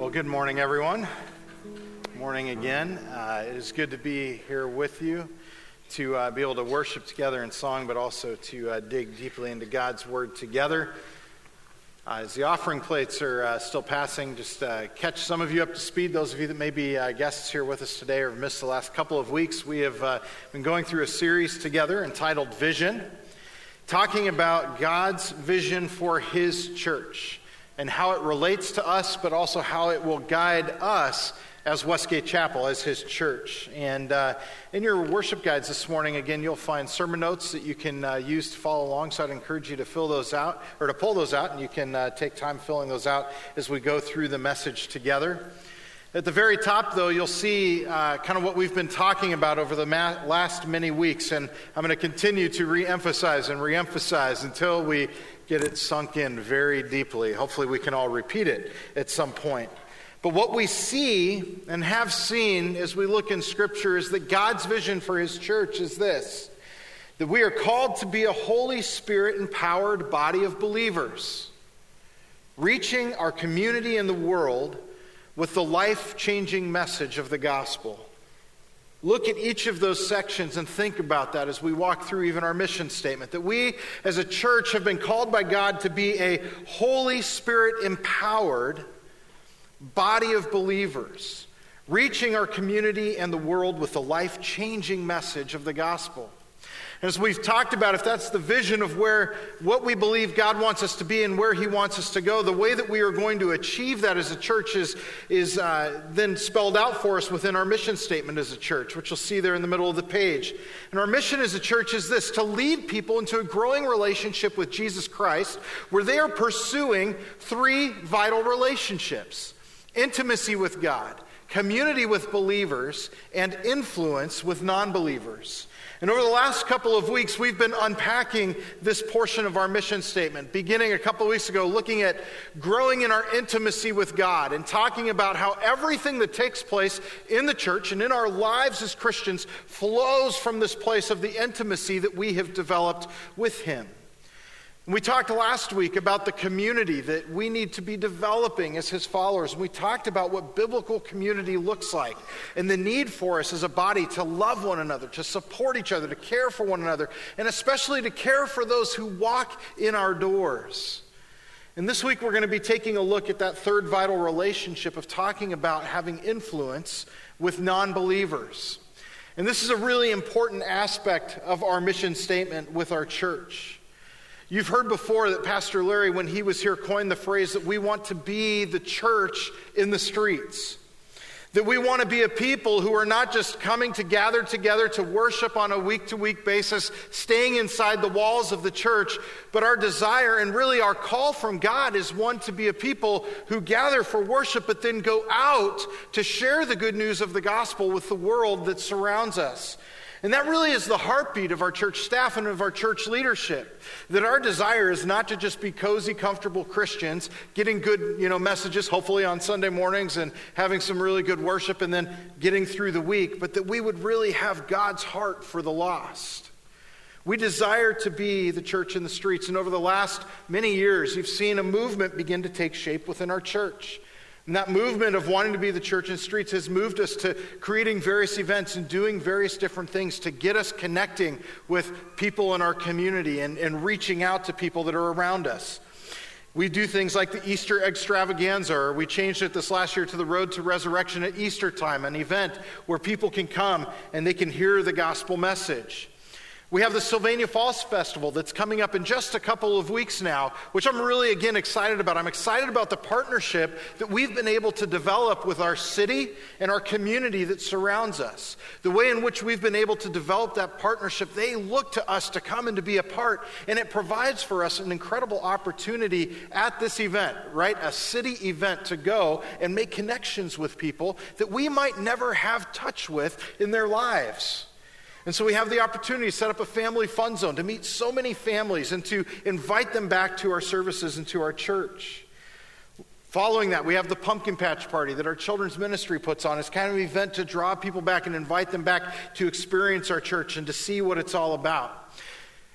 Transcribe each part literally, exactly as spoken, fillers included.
Well, good morning, everyone. Morning again. Uh, it is good to be here with you, to uh, be able to worship together in song, but also to uh, dig deeply into God's Word together. Uh, as the offering plates are uh, still passing, just uh, catch some of you up to speed. Those of you that may be uh, guests here with us today or have missed the last couple of weeks, we have uh, been going through a series together entitled Vision, talking about God's vision for His church and how it relates to us, but also how it will guide us as Westgate Chapel, as His church. And uh, in your worship guides this morning, again, you'll find sermon notes that you can uh, use to follow along. So I'd encourage you to fill those out, or to pull those out, and you can uh, take time filling those out as we go through the message together. At the very top, though, you'll see uh, kind of what we've been talking about over the ma- last many weeks, and I'm going to continue to re-emphasize and re-emphasize until we get it sunk in very deeply. Hopefully we can all repeat it at some point. But what we see and have seen as we look in Scripture is that God's vision for His church is this: that we are called to be a Holy Spirit-empowered body of believers, reaching our community and the world with the life-changing message of the gospel. Look at each of those sections and think about that as we walk through even our mission statement, that we as a church have been called by God to be a Holy Spirit-empowered body of believers, reaching our community and the world with the life-changing message of the gospel. As we've talked about, if that's the vision of where what we believe God wants us to be and where He wants us to go, the way that we are going to achieve that as a church is, is uh, then spelled out for us within our mission statement as a church, which you'll see there in the middle of the page. And our mission as a church is this: to lead people into a growing relationship with Jesus Christ, where they are pursuing three vital relationships: intimacy with God, community with believers, and influence with non-believers. And over the last couple of weeks, we've been unpacking this portion of our mission statement, beginning a couple of weeks ago, looking at growing in our intimacy with God and talking about how everything that takes place in the church and in our lives as Christians flows from this place of the intimacy that we have developed with Him. We talked last week about the community that we need to be developing as His followers. We talked about what biblical community looks like and the need for us as a body to love one another, to support each other, to care for one another, and especially to care for those who walk in our doors. And this week we're going to be taking a look at that third vital relationship of talking about having influence with non-believers. And this is a really important aspect of our mission statement with our church. You've heard before that Pastor Larry, when he was here, coined the phrase that we want to be the church in the streets. That we want to be a people who are not just coming to gather together to worship on a week-to-week basis, staying inside the walls of the church, but our desire and really our call from God is one to be a people who gather for worship, but then go out to share the good news of the gospel with the world that surrounds us. And that really is the heartbeat of our church staff and of our church leadership. That our desire is not to just be cozy, comfortable Christians, getting good, you know, messages, hopefully on Sunday mornings, and having some really good worship and then getting through the week, but that we would really have God's heart for the lost. We desire to be the church in the streets. And over the last many years, you've seen a movement begin to take shape within our church. And that movement of wanting to be the church in the streets has moved us to creating various events and doing various different things to get us connecting with people in our community and, and reaching out to people that are around us. We do things like the Easter Extravaganza, or we changed it this last year to the Road to Resurrection at Easter time, an event where people can come and they can hear the gospel message. We have the Sylvania Falls Festival that's coming up in just a couple of weeks now, which I'm really, again, excited about. I'm excited about the partnership that we've been able to develop with our city and our community that surrounds us. The way in which we've been able to develop that partnership, they look to us to come and to be a part, and it provides for us an incredible opportunity at this event, right? A city event to go and make connections with people that we might never have touch with in their lives. And so we have the opportunity to set up a family fun zone, to meet so many families and to invite them back to our services and to our church. Following that, we have the Pumpkin Patch Party that our children's ministry puts on. It's kind of an event to draw people back and invite them back to experience our church and to see what it's all about.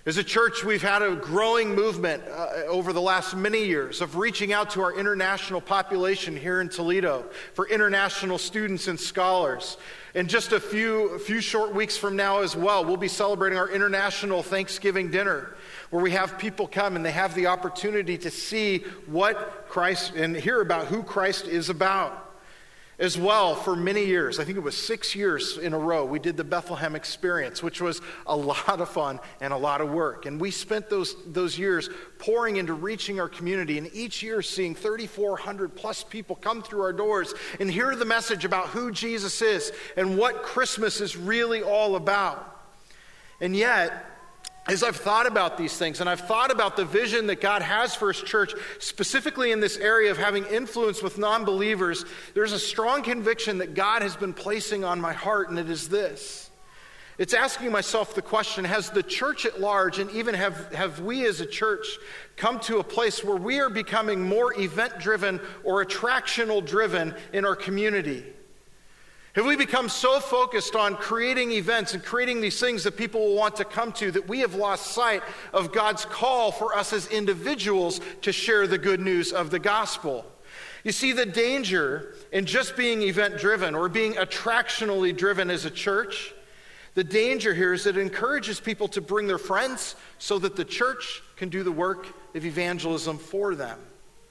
As a church, we've had a growing movement uh, over the last many years of reaching out to our international population here in Toledo for international students and scholars. In just a few, a few short weeks from now as well, we'll be celebrating our International Thanksgiving Dinner, where we have people come and they have the opportunity to see what Christ and hear about who Christ is about. As well, for many years, I think it was six years in a row, we did the Bethlehem Experience, which was a lot of fun and a lot of work. And we spent those, those years pouring into reaching our community, and each year seeing thirty-four hundred plus people come through our doors and hear the message about who Jesus is and what Christmas is really all about. And yet, as I've thought about these things, and I've thought about the vision that God has for His church, specifically in this area of having influence with non-believers, there's a strong conviction that God has been placing on my heart, and it is this. It's asking myself the question, has the church at large, and even have, have we as a church, come to a place where we are becoming more event-driven or attractional-driven in our community? Have we become so focused on creating events and creating these things that people will want to come to that we have lost sight of God's call for us as individuals to share the good news of the gospel? You see, the danger in just being event-driven or being attractionally driven as a church, the danger here is that it encourages people to bring their friends so that the church can do the work of evangelism for them.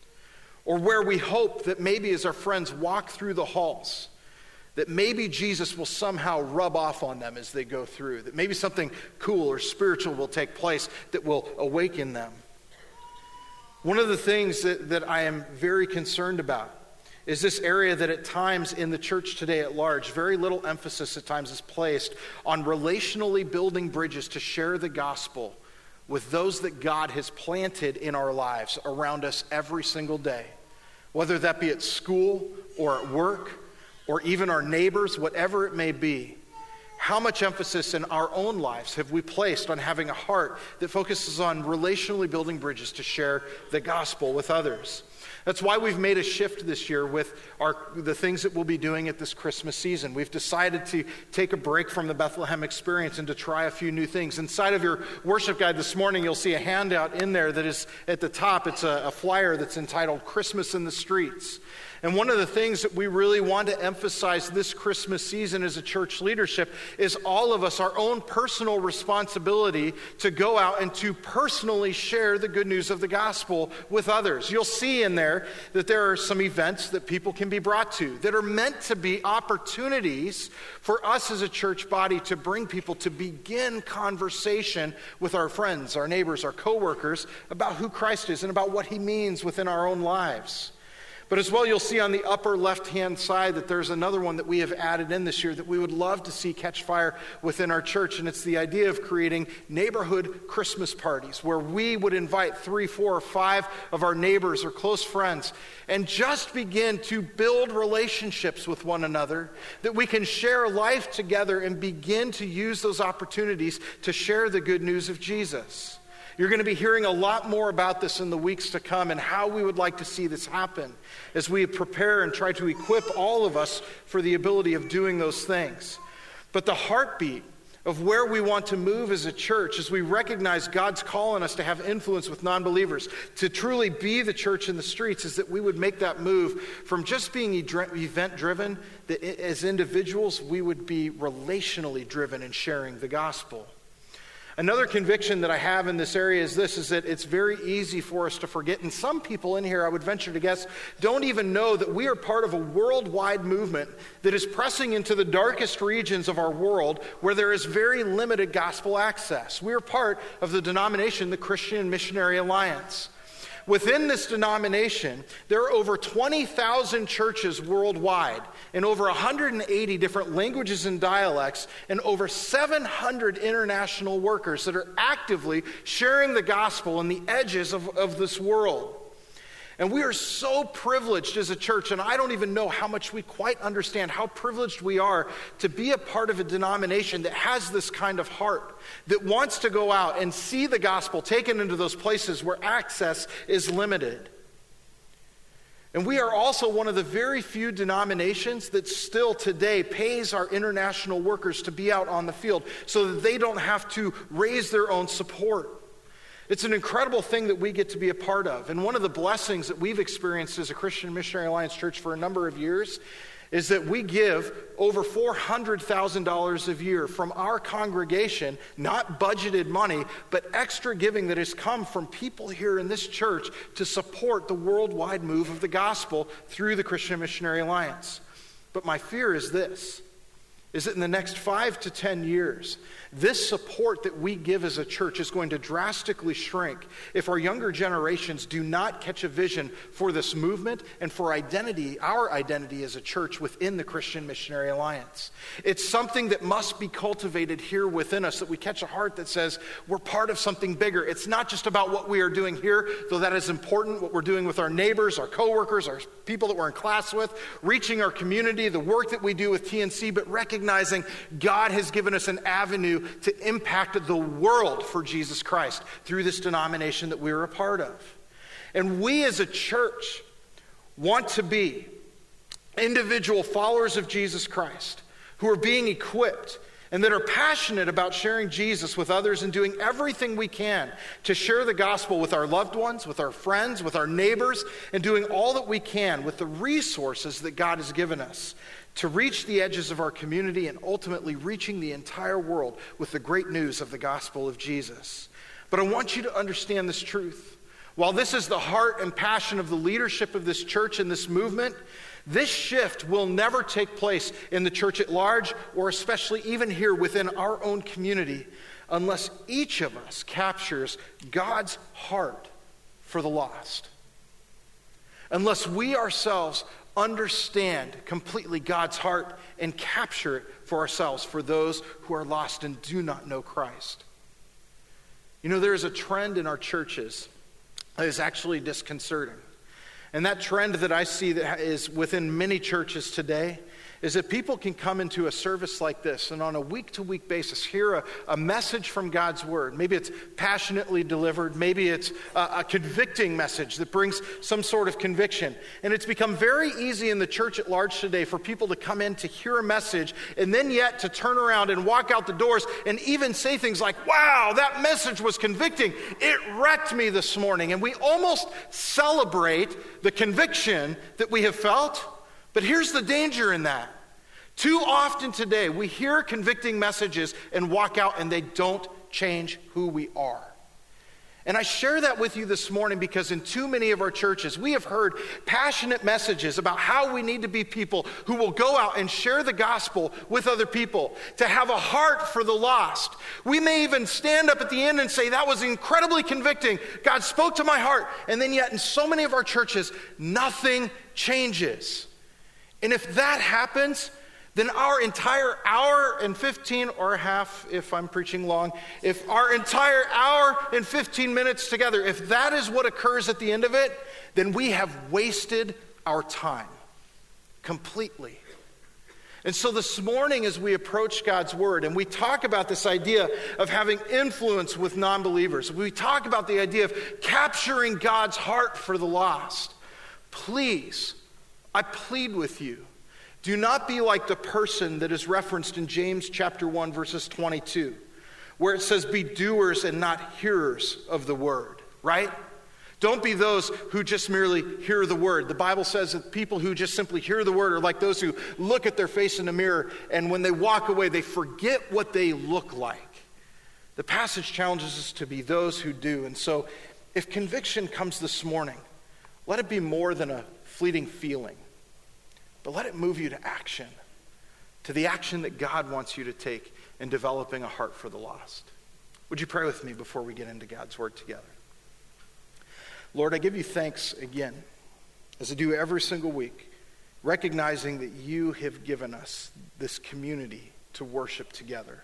Or where we hope that maybe as our friends walk through the halls, that maybe Jesus will somehow rub off on them as they go through, that maybe something cool or spiritual will take place that will awaken them. One of the things that, that I am very concerned about is this area that at times in the church today at large, very little emphasis at times is placed on relationally building bridges to share the gospel with those that God has planted in our lives around us every single day, whether that be at school or at work, or even our neighbors, whatever it may be. How much emphasis in our own lives have we placed on having a heart that focuses on relationally building bridges to share the gospel with others? That's why we've made a shift this year with our the things that we'll be doing at this Christmas season. We've decided to take a break from the Bethlehem Experience and to try a few new things. Inside of your worship guide this morning, you'll see a handout in there that is at the top. It's a, a flyer that's entitled Christmas in the Streets. And one of the things that we really want to emphasize this Christmas season as a church leadership is all of us, our own personal responsibility to go out and to personally share the good news of the gospel with others. You'll see in there that there are some events that people can be brought to that are meant to be opportunities for us as a church body to bring people to begin conversation with our friends, our neighbors, our coworkers about who Christ is and about what He means within our own lives. But as well, you'll see on the upper left-hand side that there's another one that we have added in this year that we would love to see catch fire within our church, and it's the idea of creating neighborhood Christmas parties where we would invite three, four, or five of our neighbors or close friends and just begin to build relationships with one another, that we can share life together and begin to use those opportunities to share the good news of Jesus. You're going to be hearing a lot more about this in the weeks to come and how we would like to see this happen as we prepare and try to equip all of us for the ability of doing those things. But the heartbeat of where we want to move as a church as we recognize God's call on us to have influence with non-believers, to truly be the church in the streets, is that we would make that move from just being event-driven, that as individuals we would be relationally driven in sharing the gospel. Another conviction that I have in this area is this, is that it's very easy for us to forget, and some people in here, I would venture to guess, don't even know that we are part of a worldwide movement that is pressing into the darkest regions of our world where there is very limited gospel access. We are part of the denomination, the Christian Missionary Alliance. Within this denomination, there are over twenty thousand churches worldwide in over one hundred eighty different languages and dialects and over seven hundred international workers that are actively sharing the gospel on the edges of, of this world. And we are so privileged as a church, and I don't even know how much we quite understand how privileged we are to be a part of a denomination that has this kind of heart, that wants to go out and see the gospel taken into those places where access is limited. And we are also one of the very few denominations that still today pays our international workers to be out on the field so that they don't have to raise their own support. It's an incredible thing that we get to be a part of. And one of the blessings that we've experienced as a Christian Missionary Alliance Church for a number of years is that we give over four hundred thousand dollars a year from our congregation, not budgeted money, but extra giving that has come from people here in this church to support the worldwide move of the gospel through the Christian Missionary Alliance. But my fear is this, is that in the next five to ten years, this support that we give as a church is going to drastically shrink if our younger generations do not catch a vision for this movement and for identity, our identity as a church within the Christian Missionary Alliance. It's something that must be cultivated here within us, that we catch a heart that says we're part of something bigger. It's not just about what we are doing here, though that is important, what we're doing with our neighbors, our coworkers, our people that we're in class with, reaching our community, the work that we do with T N C, but recognizing God has given us an avenue to impact the world for Jesus Christ through this denomination that we're a part of. And we as a church want to be individual followers of Jesus Christ who are being equipped and that are passionate about sharing Jesus with others and doing everything we can to share the gospel with our loved ones, with our friends, with our neighbors, and doing all that we can with the resources that God has given us to reach the edges of our community and ultimately reaching the entire world with the great news of the gospel of Jesus. But I want you to understand this truth. While this is the heart and passion of the leadership of this church and this movement, this shift will never take place in the church at large, or especially even here within our own community, unless each of us captures God's heart for the lost. Unless we ourselves understand completely God's heart and capture it for ourselves, for those who are lost and do not know Christ. You know, there is a trend in our churches that is actually disconcerting. And that trend that I see that is within many churches today is that people can come into a service like this and on a week-to-week basis hear a, a message from God's Word. Maybe it's passionately delivered. Maybe it's a, a convicting message that brings some sort of conviction. And it's become very easy in the church at large today for people to come in to hear a message and then yet to turn around and walk out the doors and even say things like, wow, that message was convicting. It wrecked me this morning. And we almost celebrate the conviction that we have felt. But here's the danger in that. Too often today, we hear convicting messages and walk out and they don't change who we are. And I share that with you this morning because in too many of our churches, we have heard passionate messages about how we need to be people who will go out and share the gospel with other people, to have a heart for the lost. We may even stand up at the end and say, that was incredibly convicting. God spoke to my heart. And then yet in so many of our churches, nothing changes. And if that happens, then our entire hour and fifteen or a half, if I'm preaching long, if our entire hour and fifteen minutes together, if that is what occurs at the end of it, then we have wasted our time completely. And so this morning as we approach God's Word and we talk about this idea of having influence with non-believers, we talk about the idea of capturing God's heart for the lost, please, I plead with you, do not be like the person that is referenced in James chapter one, verses twenty-two, where it says, be doers and not hearers of the word, right? Don't be those who just merely hear the word. The Bible says that people who just simply hear the word are like those who look at their face in a mirror, and when they walk away, they forget what they look like. The passage challenges us to be those who do. And so if conviction comes this morning, let it be more than a fleeting feeling, but let it move you to action, to the action that God wants you to take in developing a heart for the lost. Would you pray with me before we get into God's Word together? Lord, I give you thanks again, as I do every single week, recognizing that you have given us this community to worship together.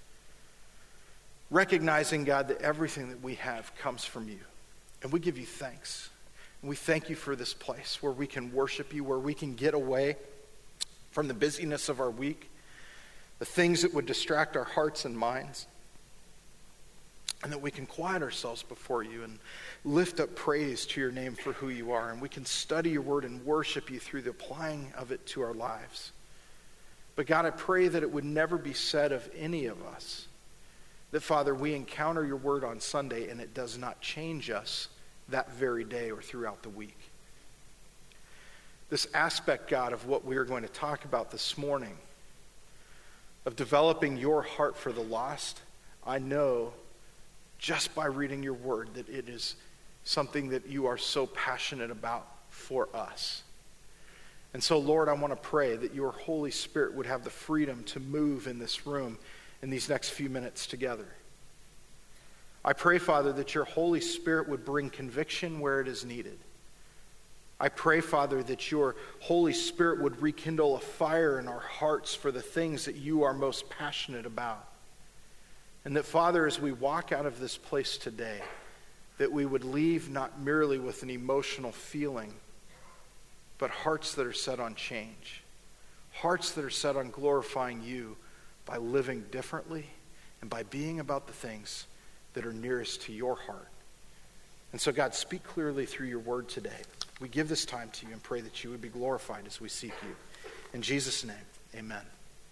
Recognizing, God, that everything that we have comes from you. And we give you thanks. And we thank you for this place where we can worship you, where we can get away from the busyness of our week, the things that would distract our hearts and minds. and that we can quiet ourselves before you and lift up praise to your name for who you are, and we can study your word and worship you through the applying of it to our lives. But God, I pray that it would never be said of any of us that, Father, we encounter your word on Sunday and it does not change us that very day or throughout the week. This aspect, God, of what we are going to talk about this morning, of developing your heart for the lost, I know just by reading your word that it is something that you are so passionate about for us. And so, Lord, I want to pray that your Holy Spirit would have the freedom to move in this room in these next few minutes together. I pray, Father, that your Holy Spirit would bring conviction where it is needed. I pray, Father, that your Holy Spirit would rekindle a fire in our hearts for the things that you are most passionate about. And that, Father, as we walk out of this place today, that we would leave not merely with an emotional feeling, but hearts that are set on change. Hearts that are set on glorifying you by living differently and by being about the things that are nearest to your heart. And so, God, speak clearly through your word today. We give this time to you and pray that you would be glorified as we seek you. In Jesus' name, amen.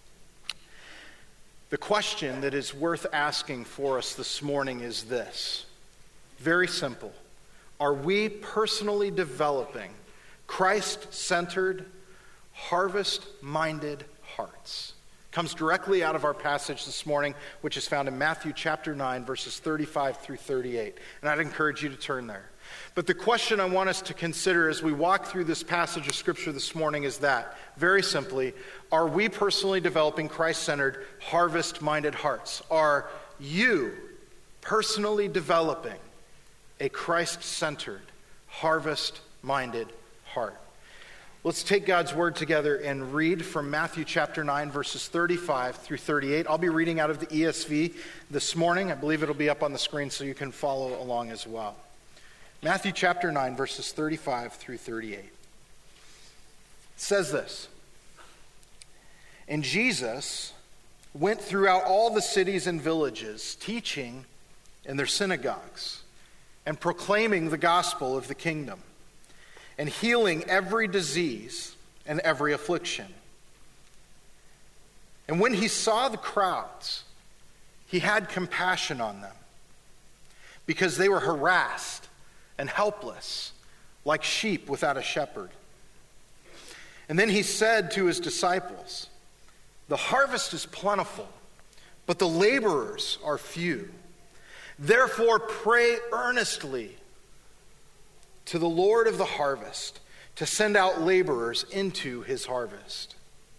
The question that is worth asking for us this morning is this. Very simple. Are we personally developing Christ-centered, harvest-minded hearts? Comes directly out of our passage this morning, which is found in Matthew chapter nine, verses thirty-five through thirty-eight. And I'd encourage you to turn there. But the question I want us to consider as we walk through this passage of Scripture this morning is that, very simply, are we personally developing Christ-centered, harvest-minded hearts? Are you personally developing a Christ-centered, harvest-minded heart? Let's take God's word together and read from Matthew chapter nine, verses thirty-five through thirty-eight. I'll be reading out of the E S V this morning. I believe it'll be up on the screen so you can follow along as well. Matthew chapter nine, verses thirty-five through thirty-eight. It says this. And Jesus went throughout all the cities and villages, teaching in their synagogues and proclaiming the gospel of the kingdom, and healing every disease and every affliction. And when he saw the crowds, he had compassion on them, because they were harassed and helpless, like sheep without a shepherd. And then he said to his disciples, "The harvest is plentiful, but the laborers are few. Therefore pray earnestly to the Lord of the harvest to send out laborers into his harvest."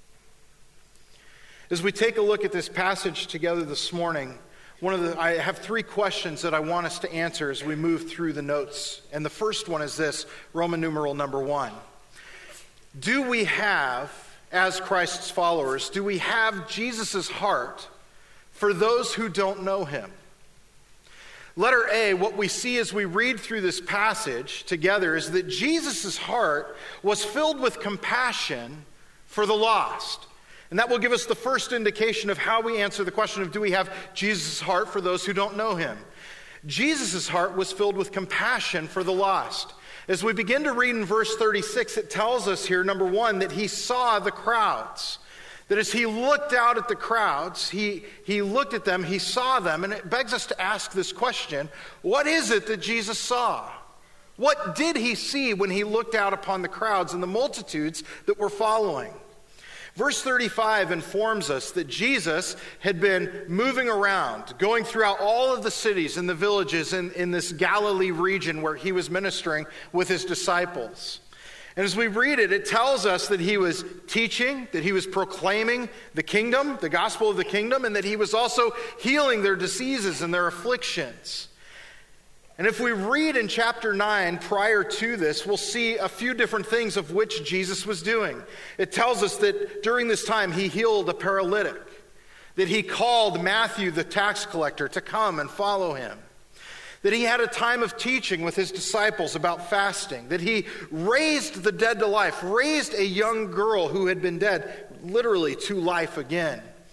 As we take a look at this passage together this morning, one of the I have three questions that I want us to answer as we move through the notes. And the first one is this, Roman numeral number one. Do we have, as Christ's followers, do we have Jesus' heart for those who don't know him? Letter A, what we see as we read through this passage together is that Jesus' heart was filled with compassion for the lost. And that will give us the first indication of how we answer the question of do we have Jesus' heart for those who don't know him. Jesus' heart was filled with compassion for the lost. As we begin to read in verse thirty-six, it tells us here, number one, that he saw the crowds. That as he looked out at the crowds, he, he looked at them, he saw them, and it begs us to ask this question, what is it that Jesus saw? What did he see when he looked out upon the crowds and the multitudes that were following? Verse thirty-five informs us that Jesus had been moving around, going throughout all of the cities and the villages in, in this Galilee region where he was ministering with his disciples. And as we read it, it tells us that he was teaching, that he was proclaiming the kingdom, the gospel of the kingdom, and that he was also healing their diseases and their afflictions. And if we read in chapter nine prior to this, we'll see a few different things of which Jesus was doing. It tells us that during this time he healed a paralytic, that he called Matthew the tax collector to come and follow him, that he had a time of teaching with his disciples about fasting, that he raised the dead to life, raised a young girl who had been dead literally to life again.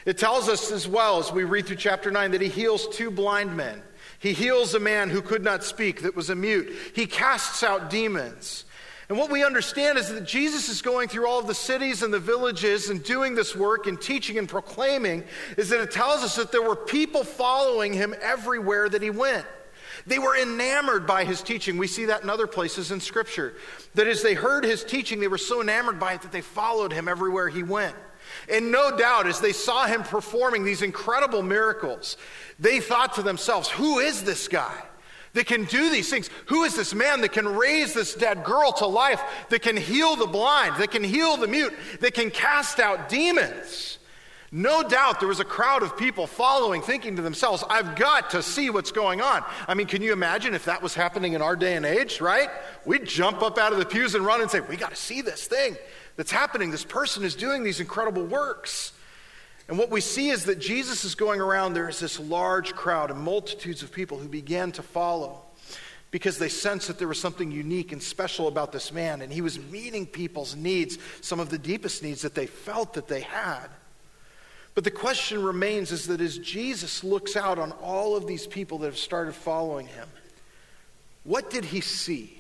It tells us as well as we read through chapter nine that he heals two blind men. He heals a man who could not speak, that was a mute. He casts out demons. And what we understand is that Jesus is going through all of the cities and the villages and doing this work and teaching and proclaiming, is that it tells us that there were people following him everywhere that he went. They were enamored by his teaching. We see that in other places in Scripture. That as they heard his teaching, they were so enamored by it that they followed him everywhere he went. And no doubt, as they saw him performing these incredible miracles, they thought to themselves, who is this guy that can do these things? Who is this man that can raise this dead girl to life, that can heal the blind, that can heal the mute, that can cast out demons? No doubt there was a crowd of people following, thinking to themselves, I've got to see what's going on. I mean, can you imagine if that was happening in our day and age, right? We'd jump up out of the pews and run and say, we got to see this thing that's happening. This person is doing these incredible works. And what we see is that Jesus is going around. There is this large crowd and multitudes of people who began to follow because they sensed that there was something unique and special about this man. And he was meeting people's needs, some of the deepest needs that they felt that they had. But the question remains is that as Jesus looks out on all of these people that have started following him, what did he see?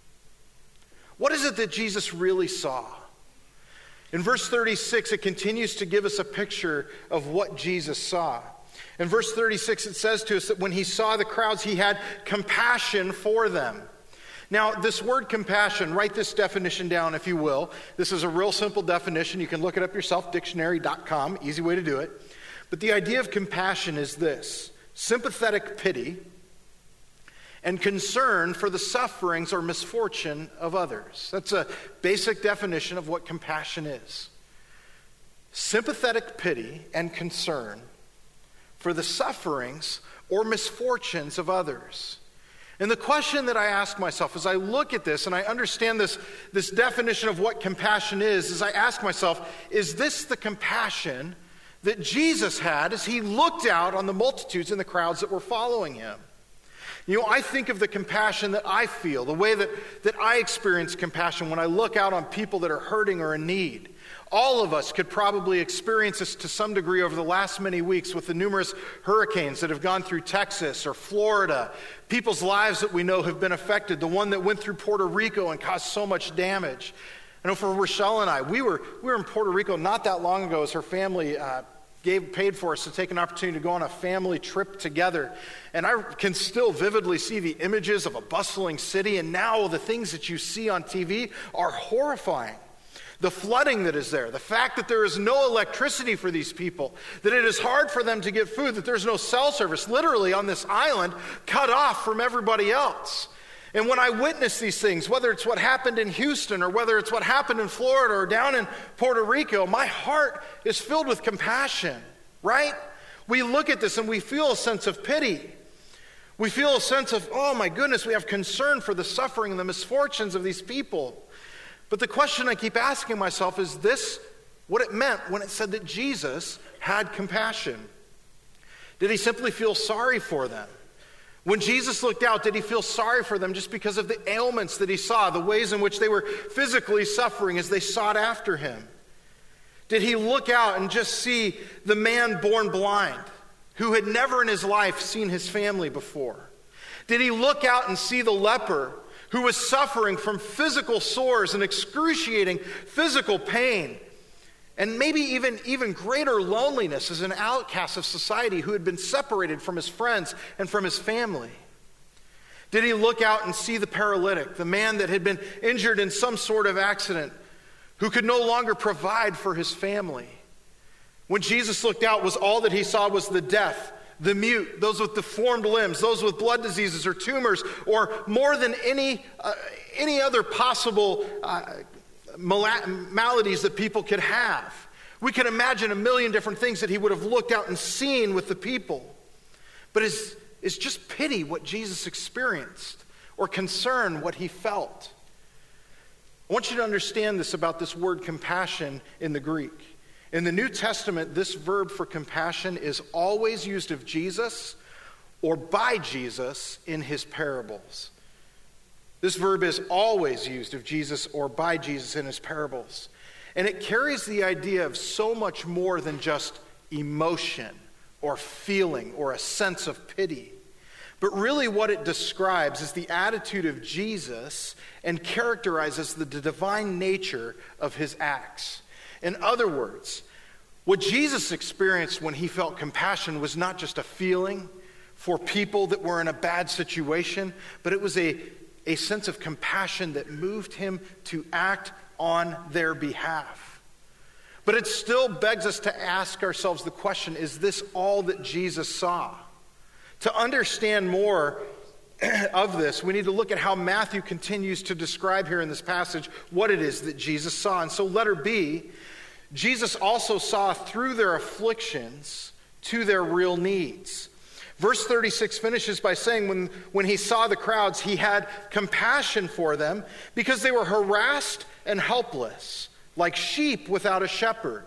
What is it that Jesus really saw? In verse thirty-six, it continues to give us a picture of what Jesus saw. In verse thirty-six, it says to us that when he saw the crowds, he had compassion for them. Now, this word compassion, write this definition down if you will. This is a real simple definition. You can look it up yourself, dictionary dot com, easy way to do it. But the idea of compassion is this: sympathetic pity and concern for the sufferings or misfortune of others. That's a basic definition of what compassion is. Sympathetic pity and concern for the sufferings or misfortunes of others. And the question that I ask myself as I look at this and I understand this, this definition of what compassion is, is I ask myself, is this the compassion that Jesus had as he looked out on the multitudes and the crowds that were following him? You know, I think of the compassion that I feel, the way that, that I experience compassion when I look out on people that are hurting or in need. All of us could probably experience this to some degree over the last many weeks with the numerous hurricanes that have gone through Texas or Florida. People's lives that we know have been affected. The one that went through Puerto Rico and caused so much damage. I know for Rochelle and I, we were we were in Puerto Rico not that long ago as her family uh, gave paid for us to take an opportunity to go on a family trip together. And I can still vividly see the images of a bustling city, and now the things that you see on T V are horrifying. The flooding that is there, the fact that there is no electricity for these people, that it is hard for them to get food, that there's no cell service, literally on this island, cut off from everybody else. And when I witness these things, whether it's what happened in Houston or whether it's what happened in Florida or down in Puerto Rico, my heart is filled with compassion, right? We look at this and we feel a sense of pity. We feel a sense of, oh my goodness, we have concern for the suffering and the misfortunes of these people. But the question I keep asking myself, is this what it meant when it said that Jesus had compassion? Did he simply feel sorry for them? When Jesus looked out, did he feel sorry for them just because of the ailments that he saw, the ways in which they were physically suffering as they sought after him? Did he look out and just see the man born blind, who had never in his life seen his family before? Did he look out and see the leper who was suffering from physical sores and excruciating physical pain, and maybe even, even greater loneliness as an outcast of society who had been separated from his friends and from his family? Did he look out and see the paralytic, the man that had been injured in some sort of accident, who could no longer provide for his family? When Jesus looked out, was all that he saw was the deaf, the mute, those with deformed limbs, those with blood diseases or tumors, or more than any uh, any other possible uh, mal- maladies that people could have. We can imagine a million different things that he would have looked out and seen with the people. But is, is just pity what Jesus experienced, or concern what he felt? I want you to understand this about this word compassion in the Greek. In the New Testament, this verb for compassion is always used of Jesus or by Jesus in his parables. This verb is always used of Jesus or by Jesus in his parables. And it carries the idea of so much more than just emotion or feeling or a sense of pity. But really what it describes is the attitude of Jesus and characterizes the divine nature of his acts. In other words, what Jesus experienced when he felt compassion was not just a feeling for people that were in a bad situation, but it was a, a sense of compassion that moved him to act on their behalf. But it still begs us to ask ourselves the question, is this all that Jesus saw? To understand more of this, we need to look at how Matthew continues to describe here in this passage what it is that Jesus saw. And so letter B, Jesus also saw through their afflictions to their real needs. Verse thirty-six finishes by saying when, when he saw the crowds, he had compassion for them because they were harassed and helpless, like sheep without a shepherd.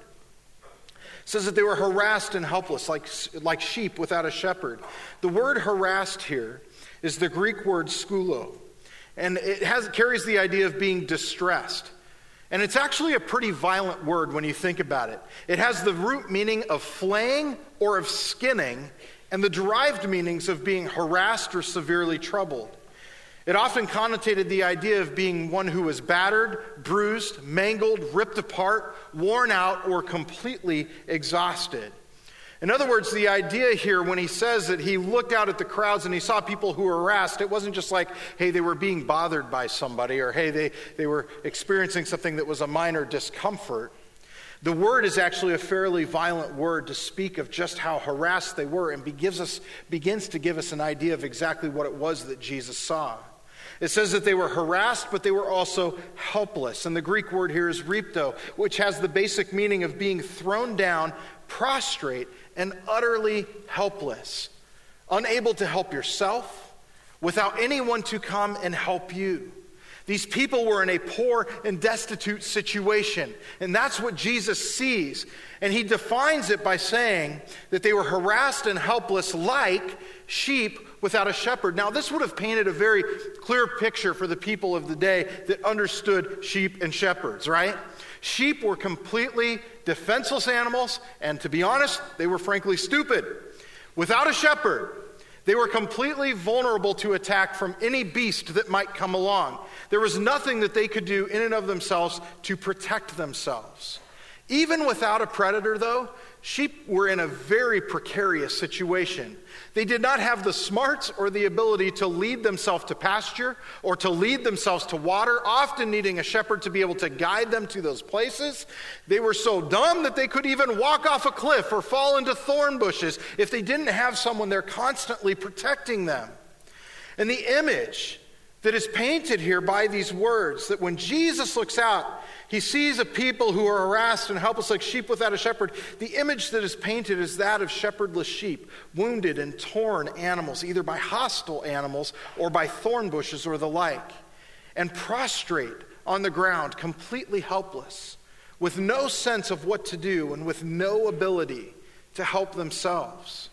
It says that they were harassed and helpless, like, like sheep without a shepherd. The word harassed here is the Greek word skulo, and it has, carries the idea of being distressed. And it's actually a pretty violent word when you think about it. It has the root meaning of flaying or of skinning, and the derived meanings of being harassed or severely troubled. It often connotated the idea of being one who was battered, bruised, mangled, ripped apart, worn out, or completely exhausted. In other words, the idea here when he says that he looked out at the crowds and he saw people who were harassed, it wasn't just like, hey, they were being bothered by somebody, or hey, they, they were experiencing something that was a minor discomfort. The word is actually a fairly violent word to speak of just how harassed they were, and begins us, begins to give us an idea of exactly what it was that Jesus saw. It says that they were harassed, but they were also helpless. And the Greek word here is ripto, which has the basic meaning of being thrown down, prostrate, and utterly helpless, unable to help yourself, without anyone to come and help you. These people were in a poor and destitute situation, and that's what Jesus sees. And he defines it by saying that they were harassed and helpless like sheep without a shepherd. Now, this would have painted a very clear picture for the people of the day that understood sheep and shepherds, right? Sheep were completely defenseless animals, and to be honest, they were frankly stupid. Without a shepherd, they were completely vulnerable to attack from any beast that might come along. There was nothing that they could do in and of themselves to protect themselves. Even without a predator, though, sheep were in a very precarious situation. They did not have the smarts or the ability to lead themselves to pasture or to lead themselves to water, often needing a shepherd to be able to guide them to those places. They were so dumb that they could even walk off a cliff or fall into thorn bushes if they didn't have someone there constantly protecting them. And the image that is painted here by these words, that when Jesus looks out, he sees a people who are harassed and helpless like sheep without a shepherd. The image that is painted is that of shepherdless sheep, wounded and torn animals, either by hostile animals or by thorn bushes or the like, and prostrate on the ground, completely helpless, with no sense of what to do and with no ability to help themselves.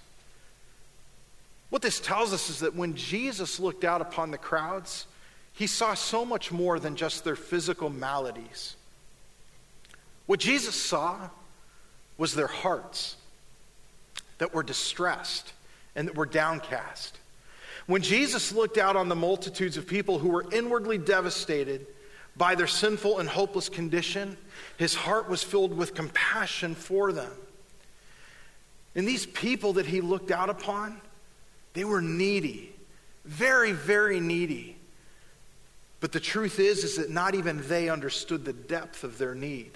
What this tells us is that when Jesus looked out upon the crowds, he saw so much more than just their physical maladies. What Jesus saw was their hearts that were distressed and that were downcast. When Jesus looked out on the multitudes of people who were inwardly devastated by their sinful and hopeless condition, his heart was filled with compassion for them. And these people that he looked out upon, they were needy, very, very needy. But the truth is, is that not even they understood the depth of their need.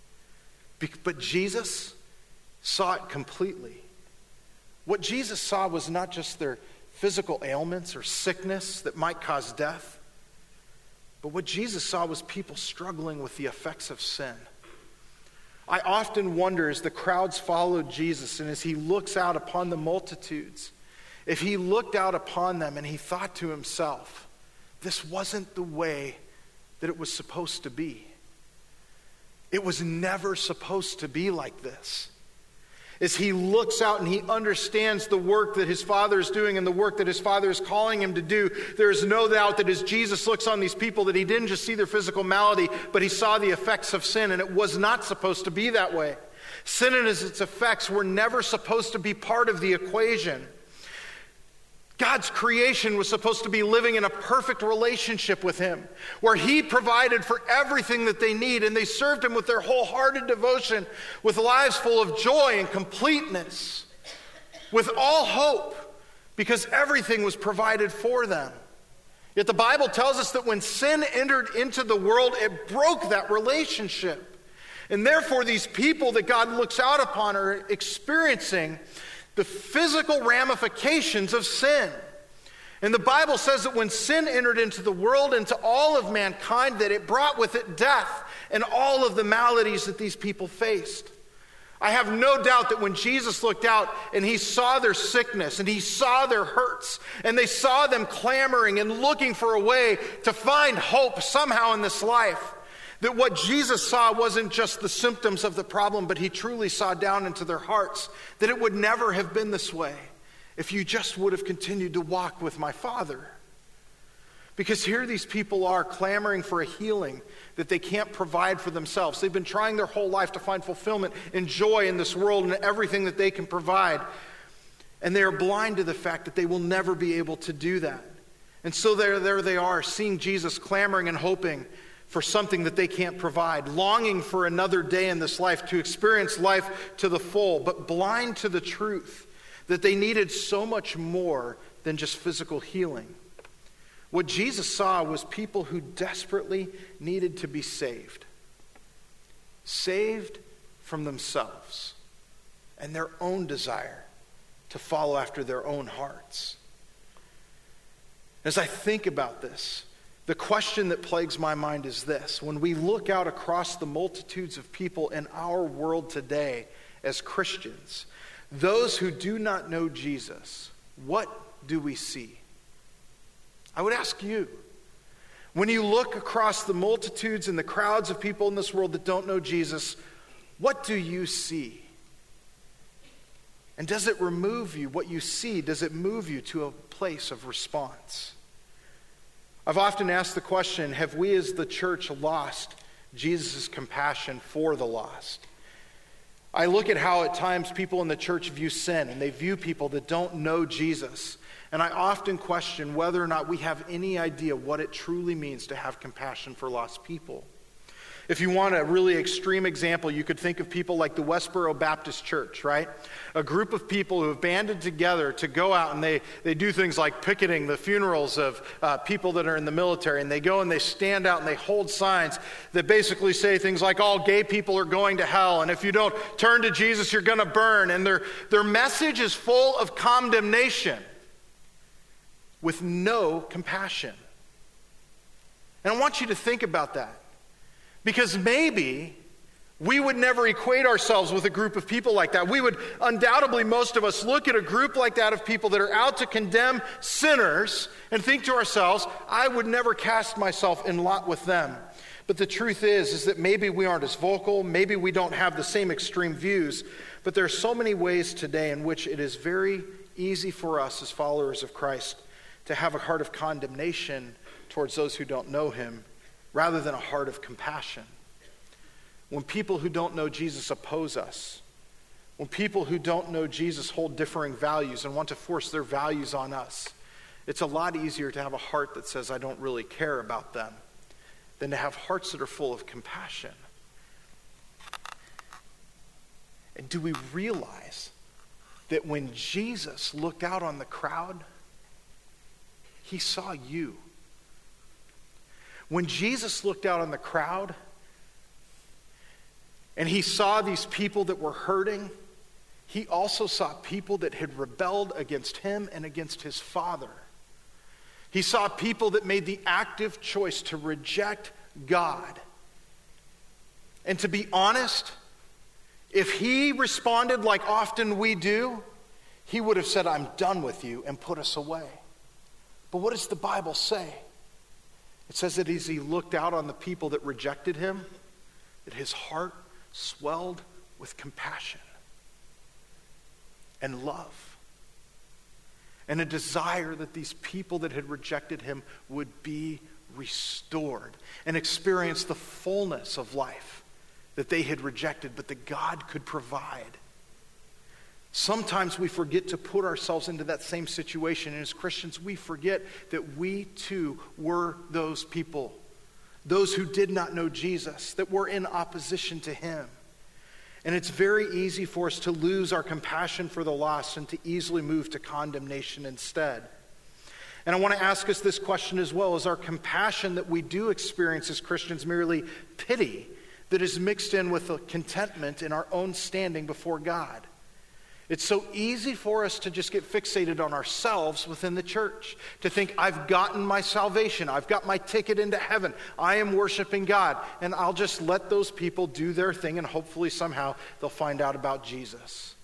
But Jesus saw it completely. What Jesus saw was not just their physical ailments or sickness that might cause death, but what Jesus saw was people struggling with the effects of sin. I often wonder, as the crowds followed Jesus and as he looks out upon the multitudes, if he looked out upon them and he thought to himself, this wasn't the way that it was supposed to be. It was never supposed to be like this. As he looks out and he understands the work that his Father is doing and the work that his Father is calling him to do, there is no doubt that as Jesus looks on these people, that he didn't just see their physical malady, but he saw the effects of sin, and it was not supposed to be that way. Sin and its effects were never supposed to be part of the equation. God's creation was supposed to be living in a perfect relationship with him, where he provided for everything that they need, and they served him with their wholehearted devotion, with lives full of joy and completeness, with all hope, because everything was provided for them. Yet the Bible tells us that when sin entered into the world, it broke that relationship. And therefore, these people that God looks out upon are experiencing the physical ramifications of sin. And the Bible says that when sin entered into the world, into all of mankind, that it brought with it death and all of the maladies that these people faced. I have no doubt that when Jesus looked out and he saw their sickness and he saw their hurts and they saw them clamoring and looking for a way to find hope somehow in this life, that what Jesus saw wasn't just the symptoms of the problem, but he truly saw down into their hearts that it would never have been this way if you just would have continued to walk with my Father. Because here these people are clamoring for a healing that they can't provide for themselves. They've been trying their whole life to find fulfillment and joy in this world and everything that they can provide. And they are blind to the fact that they will never be able to do that. And so there, there they are, seeing Jesus clamoring and hoping for something that they can't provide, longing for another day in this life to experience life to the full, but blind to the truth that they needed so much more than just physical healing. What Jesus saw was people who desperately needed to be saved. Saved from themselves and their own desire to follow after their own hearts. As I think about this, the question that plagues my mind is this. When we look out across the multitudes of people in our world today as Christians, those who do not know Jesus, what do we see? I would ask you, when you look across the multitudes and the crowds of people in this world that don't know Jesus, what do you see? And does it remove you, what you see, does it move you to a place of response? I've often asked the question, have we as the church lost Jesus' compassion for the lost? I look at how at times people in the church view sin, and they view people that don't know Jesus. And I often question whether or not we have any idea what it truly means to have compassion for lost people. If you want a really extreme example, you could think of people like the Westboro Baptist Church, right? A group of people who have banded together to go out and they, they do things like picketing the funerals of uh, people that are in the military. And they go and they stand out and they hold signs that basically say things like, all gay people are going to hell. And if you don't turn to Jesus, you're going to burn. And their, their message is full of condemnation with no compassion. And I want you to think about that. Because maybe we would never equate ourselves with a group of people like that. We would undoubtedly, most of us, look at a group like that of people that are out to condemn sinners and think to ourselves, I would never cast myself in lot with them. But the truth is, is that maybe we aren't as vocal, maybe we don't have the same extreme views, but there are so many ways today in which it is very easy for us as followers of Christ to have a heart of condemnation towards those who don't know him, rather than a heart of compassion. When people who don't know Jesus oppose us, when people who don't know Jesus hold differing values and want to force their values on us, it's a lot easier to have a heart that says, I don't really care about them, than to have hearts that are full of compassion. And do we realize that when Jesus looked out on the crowd, he saw you? When Jesus looked out on the crowd and he saw these people that were hurting, he also saw people that had rebelled against him and against his Father. He saw people that made the active choice to reject God. And to be honest, if he responded like often we do, he would have said, I'm done with you, and put us away. But what does the Bible say? It says that as he looked out on the people that rejected him, that his heart swelled with compassion and love and a desire that these people that had rejected him would be restored and experience the fullness of life that they had rejected, but that God could provide. Sometimes we forget to put ourselves into that same situation, and as Christians, we forget that we too were those people, those who did not know Jesus, that were in opposition to him. And it's very easy for us to lose our compassion for the lost and to easily move to condemnation instead. And I want to ask us this question as well. Is our compassion that we do experience as Christians merely pity that is mixed in with a contentment in our own standing before God? It's so easy for us to just get fixated on ourselves within the church, to think, I've gotten my salvation, I've got my ticket into heaven, I am worshiping God, and I'll just let those people do their thing and hopefully somehow they'll find out about Jesus.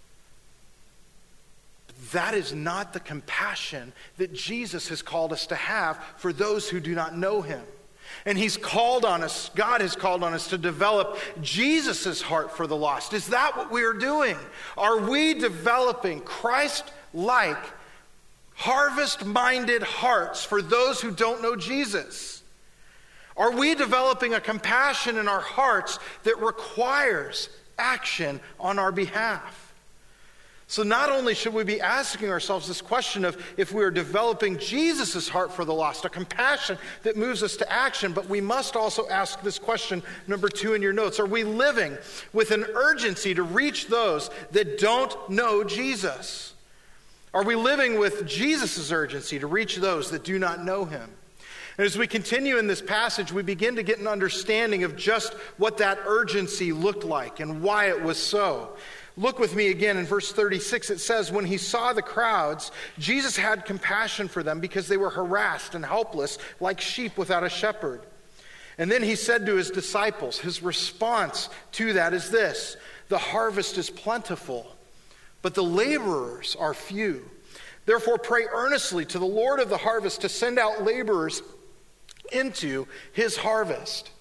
That is not the compassion that Jesus has called us to have for those who do not know him. And he's called on us, God has called on us to develop Jesus' heart for the lost. Is that what we are doing? Are we developing Christ-like, harvest-minded hearts for those who don't know Jesus? Are we developing a compassion in our hearts that requires action on our behalf? So not only should we be asking ourselves this question of if we are developing Jesus' heart for the lost, a compassion that moves us to action, but we must also ask this question, number two in your notes. Are we living with an urgency to reach those that don't know Jesus? Are we living with Jesus' urgency to reach those that do not know him? And as we continue in this passage, we begin to get an understanding of just what that urgency looked like and why it was so. Look with me again in verse thirty-six. It says, when he saw the crowds, Jesus had compassion for them because they were harassed and helpless like sheep without a shepherd. And then he said to his disciples, his response to that is this: the harvest is plentiful, but the laborers are few. Therefore pray earnestly to the Lord of the harvest to send out laborers into his harvest.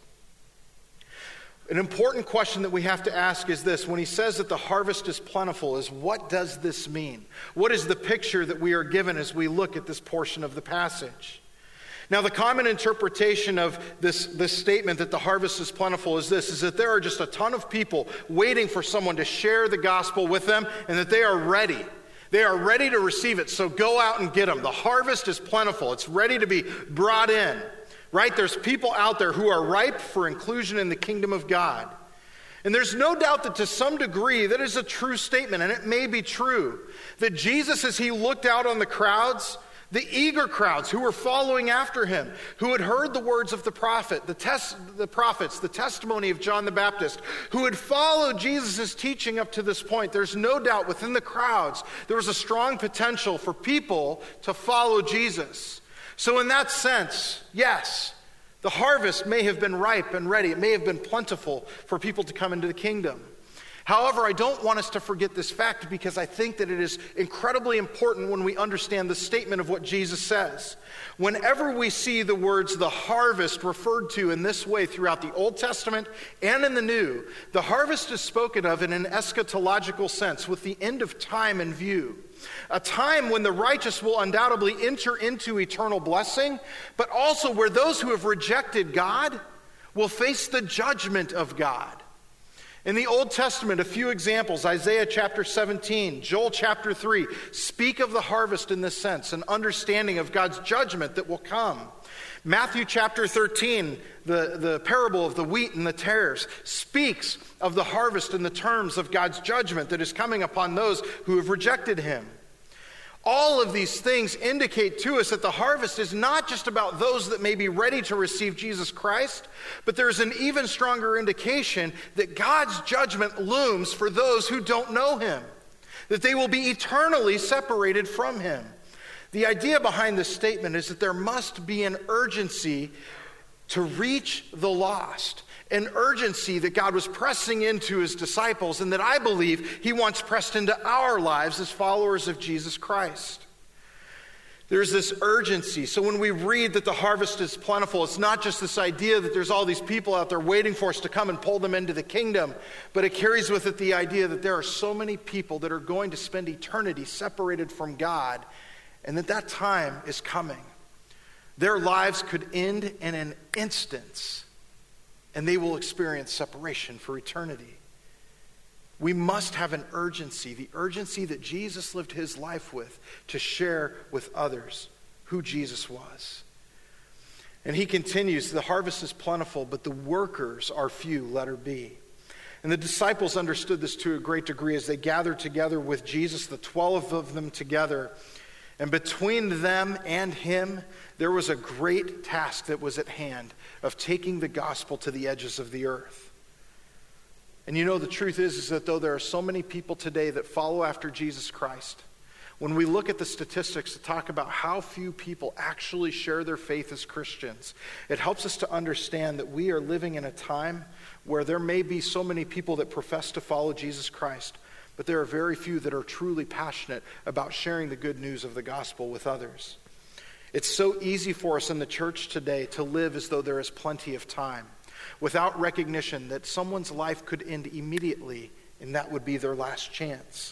An important question that we have to ask is this: when he says that the harvest is plentiful, is what does this mean? What is the picture that we are given as we look at this portion of the passage? Now, the common interpretation of this, this statement that the harvest is plentiful is this, is that there are just a ton of people waiting for someone to share the gospel with them and that they are ready. They are ready to receive it, so go out and get them. The harvest is plentiful. It's ready to be brought in. Right? There's people out there who are ripe for inclusion in the kingdom of God. And there's no doubt that to some degree that is a true statement, and it may be true, that Jesus, as he looked out on the crowds, the eager crowds who were following after him, who had heard the words of the prophet, the, tes- the prophets, the testimony of John the Baptist, who had followed Jesus' teaching up to this point, there's no doubt within the crowds there was a strong potential for people to follow Jesus. So in that sense, yes, the harvest may have been ripe and ready. It may have been plentiful for people to come into the kingdom. However, I don't want us to forget this fact because I think that it is incredibly important when we understand the statement of what Jesus says. Whenever we see the words the harvest referred to in this way throughout the Old Testament and in the New, the harvest is spoken of in an eschatological sense with the end of time in view. A time when the righteous will undoubtedly enter into eternal blessing, but also where those who have rejected God will face the judgment of God. In the Old Testament, a few examples: Isaiah chapter seventeen, Joel chapter three, speak of the harvest in this sense, an understanding of God's judgment that will come. Matthew chapter thirteen, the, the parable of the wheat and the tares, speaks of the harvest in the terms of God's judgment that is coming upon those who have rejected him. All of these things indicate to us that the harvest is not just about those that may be ready to receive Jesus Christ, but there's an even stronger indication that God's judgment looms for those who don't know him, that they will be eternally separated from him. The idea behind this statement is that there must be an urgency to reach the lost, an urgency that God was pressing into his disciples and that I believe he wants pressed into our lives as followers of Jesus Christ. There's this urgency. So when we read that the harvest is plentiful, it's not just this idea that there's all these people out there waiting for us to come and pull them into the kingdom, but it carries with it the idea that there are so many people that are going to spend eternity separated from God, and that that time is coming. Their lives could end in an instant and they will experience separation for eternity. We must have an urgency, the urgency that Jesus lived his life with, to share with others who Jesus was. And he continues, the harvest is plentiful, but the workers are few, letter B. And the disciples understood this to a great degree as they gathered together with Jesus, the twelve of them together. And between them and him, there was a great task that was at hand of taking the gospel to the edges of the earth. And you know, the truth is, is that though there are so many people today that follow after Jesus Christ, when we look at the statistics to talk about how few people actually share their faith as Christians, it helps us to understand that we are living in a time where there may be so many people that profess to follow Jesus Christ, but there are very few that are truly passionate about sharing the good news of the gospel with others. It's so easy for us in the church today to live as though there is plenty of time, without recognition that someone's life could end immediately, and that would be their last chance.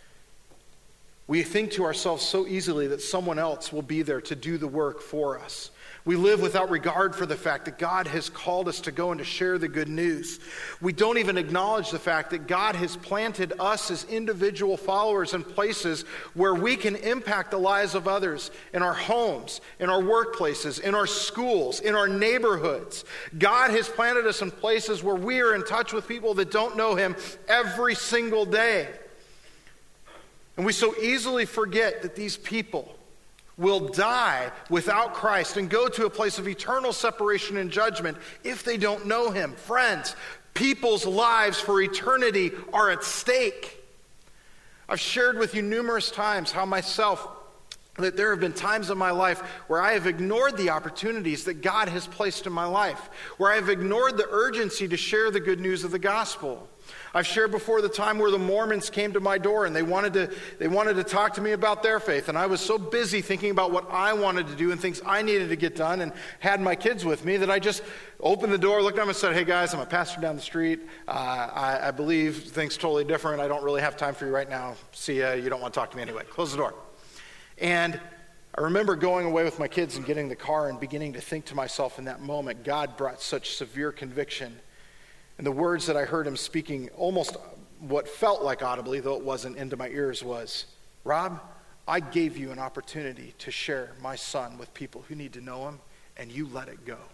We think to ourselves so easily that someone else will be there to do the work for us. We live without regard for the fact that God has called us to go and to share the good news. We don't even acknowledge the fact that God has planted us as individual followers in places where we can impact the lives of others, in our homes, in our workplaces, in our schools, in our neighborhoods. God has planted us in places where we are in touch with people that don't know him every single day. And we so easily forget that these people will die without Christ and go to a place of eternal separation and judgment if they don't know him. Friends, people's lives for eternity are at stake. I've shared with you numerous times how myself, that there have been times in my life where I have ignored the opportunities that God has placed in my life, where I have ignored the urgency to share the good news of the gospel. I've shared before the time where the Mormons came to my door and they wanted to they wanted to talk to me about their faith. And I was so busy thinking about what I wanted to do and things I needed to get done and had my kids with me that I just opened the door, looked at them and said, hey guys, I'm a pastor down the street. Uh, I, I believe things totally different. I don't really have time for you right now. See ya. You don't want to talk to me anyway. Close the door. And I remember going away with my kids and getting in the car and beginning to think to myself in that moment, God brought such severe conviction. And the words that I heard him speaking, almost what felt like audibly, though it wasn't, into my ears was, Rob, I gave you an opportunity to share my son with people who need to know him, and you let it go.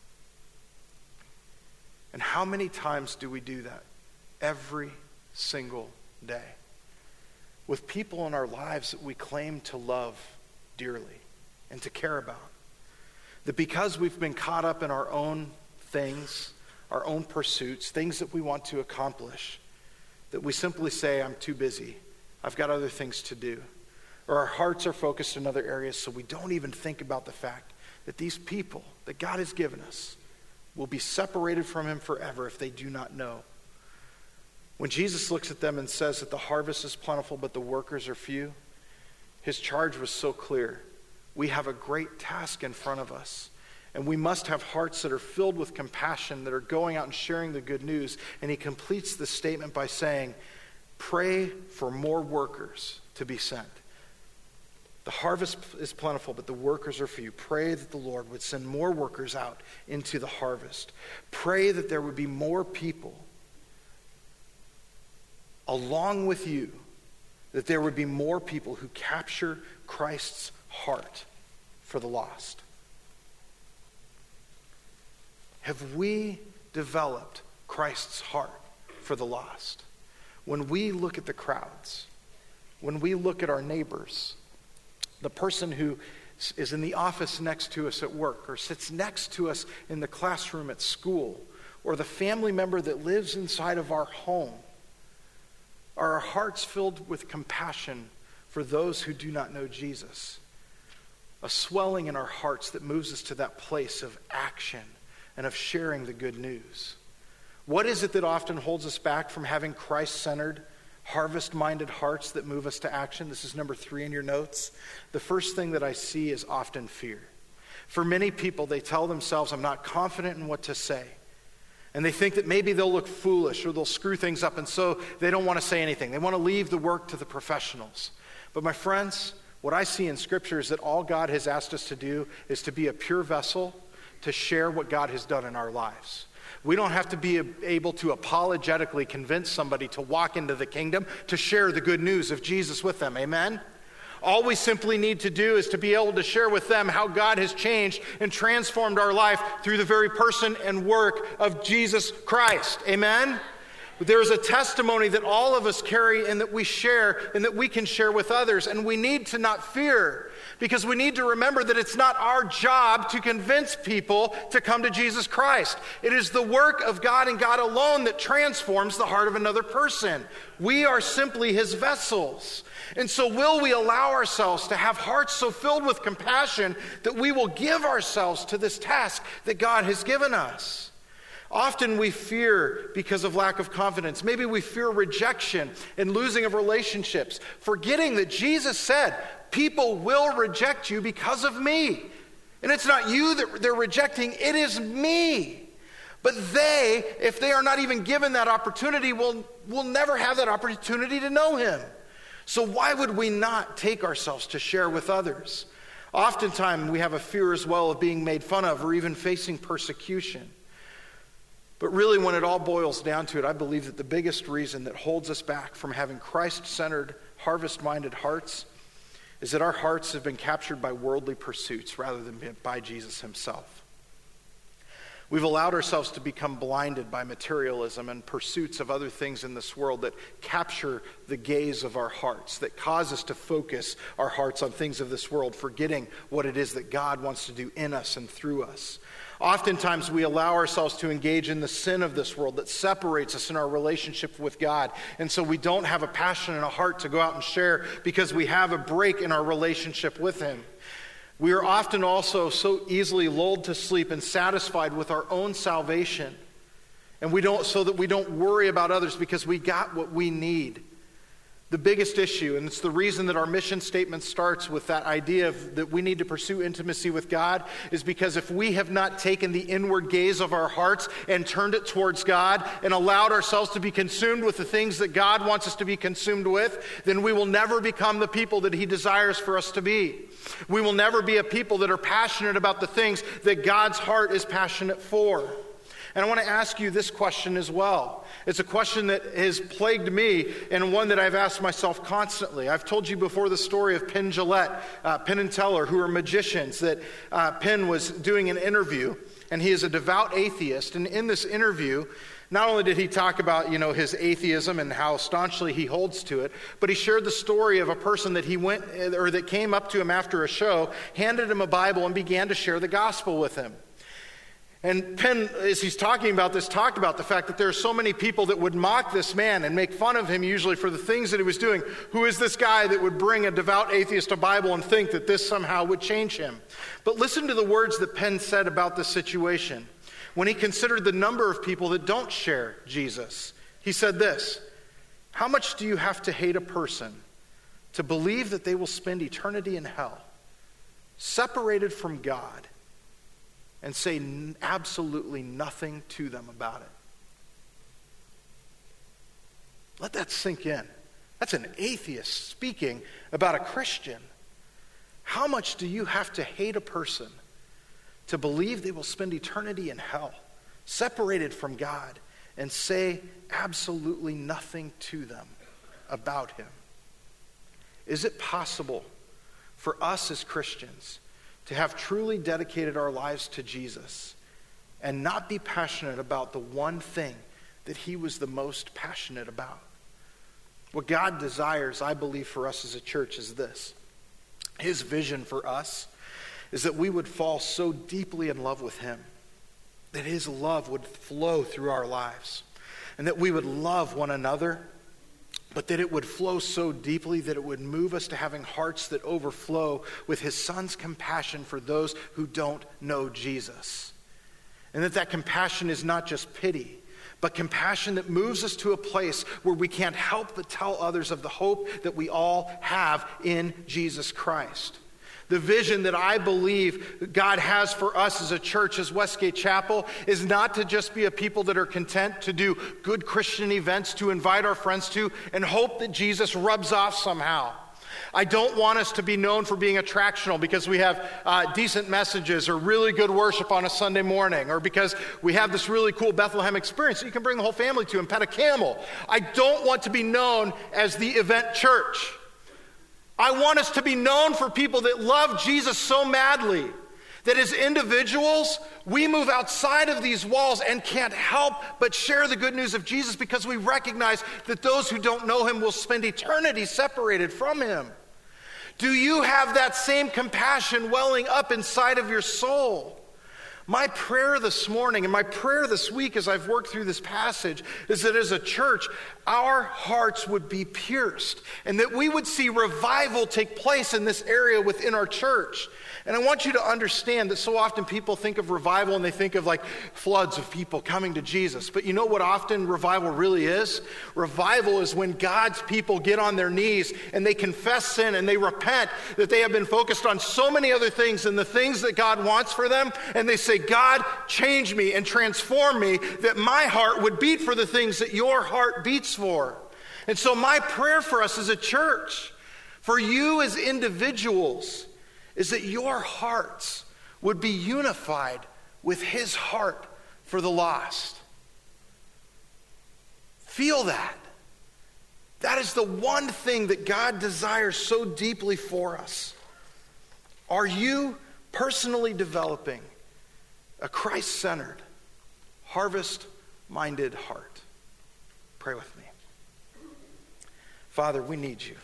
And how many times do we do that? Every single day. With people in our lives that we claim to love dearly and to care about. That because we've been caught up in our own things, our own pursuits, things that we want to accomplish, that we simply say, I'm too busy. I've got other things to do. Or our hearts are focused in other areas, so we don't even think about the fact that these people that God has given us will be separated from him forever if they do not know. When Jesus looks at them and says that the harvest is plentiful, but the workers are few, his charge was so clear. We have a great task in front of us. And we must have hearts that are filled with compassion, that are going out and sharing the good news. And he completes the statement by saying, pray for more workers to be sent. The harvest is plentiful, but the workers are few. Pray that the Lord would send more workers out into the harvest. Pray that there would be more people along with you, that there would be more people who capture Christ's heart for the lost. Have we developed Christ's heart for the lost? When we look at the crowds, when we look at our neighbors, the person who is in the office next to us at work or sits next to us in the classroom at school, or the family member that lives inside of our home, are our hearts filled with compassion for those who do not know Jesus? A swelling in our hearts that moves us to that place of action and of sharing the good news. What is it that often holds us back from having Christ-centered, harvest-minded hearts that move us to action? This is number three in your notes. The first thing that I see is often fear. For many people, they tell themselves, I'm not confident in what to say. And they think that maybe they'll look foolish or they'll screw things up, and so they don't want to say anything. They want to leave the work to the professionals. But my friends, what I see in Scripture is that all God has asked us to do is to be a pure vessel to share what God has done in our lives. We don't have to be able to apologetically convince somebody to walk into the kingdom, to share the good news of Jesus with them. Amen? All we simply need to do is to be able to share with them how God has changed and transformed our life through the very person and work of Jesus Christ. Amen? There's a testimony that all of us carry and that we share and that we can share with others. And we need to not fear, because we need to remember that it's not our job to convince people to come to Jesus Christ. It is the work of God and God alone that transforms the heart of another person. We are simply his vessels. And so will we allow ourselves to have hearts so filled with compassion that we will give ourselves to this task that God has given us? Often we fear because of lack of confidence. Maybe we fear rejection and losing of relationships, forgetting that Jesus said, people will reject you because of me. And it's not you that they're rejecting, it is me. But they, if they are not even given that opportunity, will, will never have that opportunity to know him. So why would we not take ourselves to share with others? Oftentimes we have a fear as well of being made fun of or even facing persecution. But really, when it all boils down to it, I believe that the biggest reason that holds us back from having Christ-centered, harvest-minded hearts is that our hearts have been captured by worldly pursuits rather than by Jesus himself. We've allowed ourselves to become blinded by materialism and pursuits of other things in this world that capture the gaze of our hearts, that cause us to focus our hearts on things of this world, forgetting what it is that God wants to do in us and through us. Oftentimes we allow ourselves to engage in the sin of this world that separates us in our relationship with God. And so we don't have a passion and a heart to go out and share because we have a break in our relationship with him. We are often also so easily lulled to sleep and satisfied with our own salvation. And we don't, so that we don't worry about others because we got what we need. The biggest issue, and it's the reason that our mission statement starts with that idea of that we need to pursue intimacy with God, is because if we have not taken the inward gaze of our hearts and turned it towards God and allowed ourselves to be consumed with the things that God wants us to be consumed with, then we will never become the people that he desires for us to be. We will never be a people that are passionate about the things that God's heart is passionate for. And I want to ask you this question as well. It's a question that has plagued me and one that I've asked myself constantly. I've told you before the story of Penn Jillette, uh, Penn and Teller, who are magicians, that uh, Penn was doing an interview, and he is a devout atheist. And in this interview, not only did he talk about, you know, his atheism and how staunchly he holds to it, but he shared the story of a person that he went, or that came up to him after a show, handed him a Bible, and began to share the gospel with him. And Penn, as he's talking about this, talked about the fact that there are so many people that would mock this man and make fun of him usually for the things that he was doing. Who is this guy that would bring a devout atheist a Bible and think that this somehow would change him? But listen to the words that Penn said about this situation. When he considered the number of people that don't share Jesus, he said this: how much do you have to hate a person to believe that they will spend eternity in hell, separated from God, and say absolutely nothing to them about it? Let that sink in. That's an atheist speaking about a Christian. How much do you have to hate a person to believe they will spend eternity in hell, separated from God, and say absolutely nothing to them about him? Is it possible for us as Christians to have truly dedicated our lives to Jesus and not be passionate about the one thing that he was the most passionate about? What God desires, I believe, for us as a church is this. His vision for us is that we would fall so deeply in love with him that his love would flow through our lives, and that we would love one another, but that it would flow so deeply that it would move us to having hearts that overflow with his son's compassion for those who don't know Jesus. And that that compassion is not just pity, but compassion that moves us to a place where we can't help but tell others of the hope that we all have in Jesus Christ. The vision that I believe God has for us as a church, as Westgate Chapel, is not to just be a people that are content to do good Christian events to invite our friends to and hope that Jesus rubs off somehow. I don't want us to be known for being attractional because we have uh, decent messages or really good worship on a Sunday morning, or because we have this really cool Bethlehem experience that you can bring the whole family to and pet a camel. I don't want to be known as the event church. I want us to be known for people that love Jesus so madly that as individuals, we move outside of these walls and can't help but share the good news of Jesus because we recognize that those who don't know him will spend eternity separated from him. Do you have that same compassion welling up inside of your soul? My prayer this morning and my prayer this week as I've worked through this passage is that as a church, our hearts would be pierced and that we would see revival take place in this area within our church. And I want you to understand that so often people think of revival and they think of like floods of people coming to Jesus. But you know what often revival really is? Revival is when God's people get on their knees and they confess sin and they repent that they have been focused on so many other things than the things that God wants for them. And they say, God, change me and transform me that my heart would beat for the things that your heart beats for. And so my prayer for us as a church, for you as individuals, is that your hearts would be unified with his heart for the lost. Feel that. That is the one thing that God desires so deeply for us. Are you personally developing a Christ-centered, harvest-minded heart? Pray with me. Father, we need you.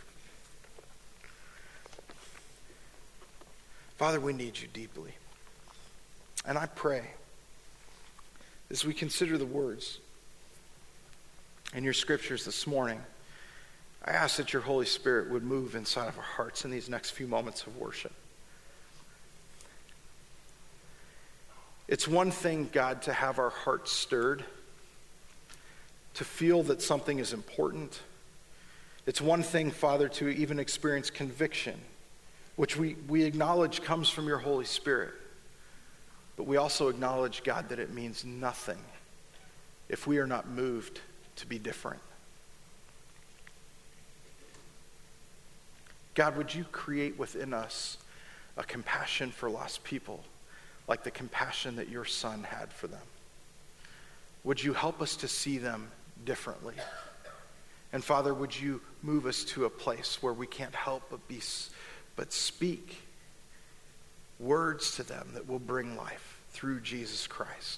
Father, we need you deeply. And I pray, as we consider the words in your scriptures this morning, I ask that your Holy Spirit would move inside of our hearts in these next few moments of worship. It's one thing, God, to have our hearts stirred, to feel that something is important. It's one thing, Father, to even experience conviction, which we, we acknowledge comes from your Holy Spirit. But we also acknowledge, God, that it means nothing if we are not moved to be different. God, would you create within us a compassion for lost people like the compassion that your Son had for them? Would you help us to see them differently? And Father, would you move us to a place where we can't help but be but speak words to them that will bring life through Jesus Christ.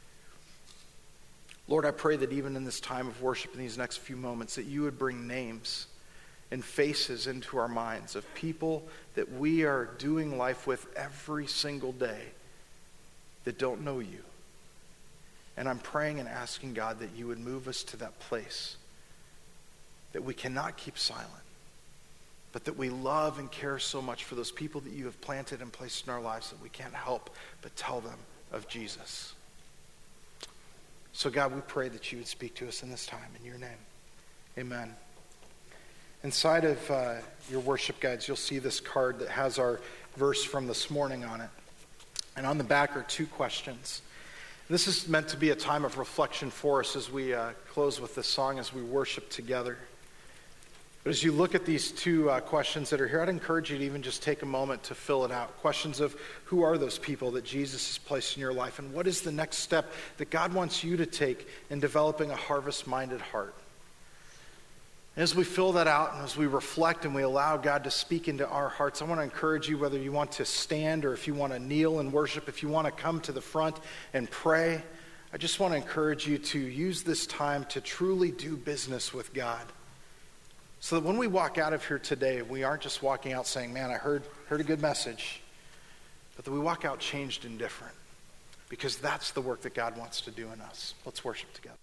Lord, I pray that even in this time of worship, in these next few moments, that you would bring names and faces into our minds of people that we are doing life with every single day that don't know you. And I'm praying and asking, God, that you would move us to that place that we cannot keep silent, but that we love and care so much for those people that you have planted and placed in our lives that we can't help but tell them of Jesus. So God, we pray that you would speak to us in this time. In your name, amen. Inside of uh, your worship guides, you'll see this card that has our verse from this morning on it. And on the back are two questions. This is meant to be a time of reflection for us as we uh, close with this song, as we worship together. But as you look at these two uh, questions that are here, I'd encourage you to even just take a moment to fill it out. Questions of who are those people that Jesus has placed in your life, and what is the next step that God wants you to take in developing a harvest-minded heart? And as we fill that out and as we reflect and we allow God to speak into our hearts, I want to encourage you, whether you want to stand or if you want to kneel and worship, if you want to come to the front and pray, I just want to encourage you to use this time to truly do business with God. So that when we walk out of here today, we aren't just walking out saying, man, I heard, heard a good message, but that we walk out changed and different, because that's the work that God wants to do in us. Let's worship together.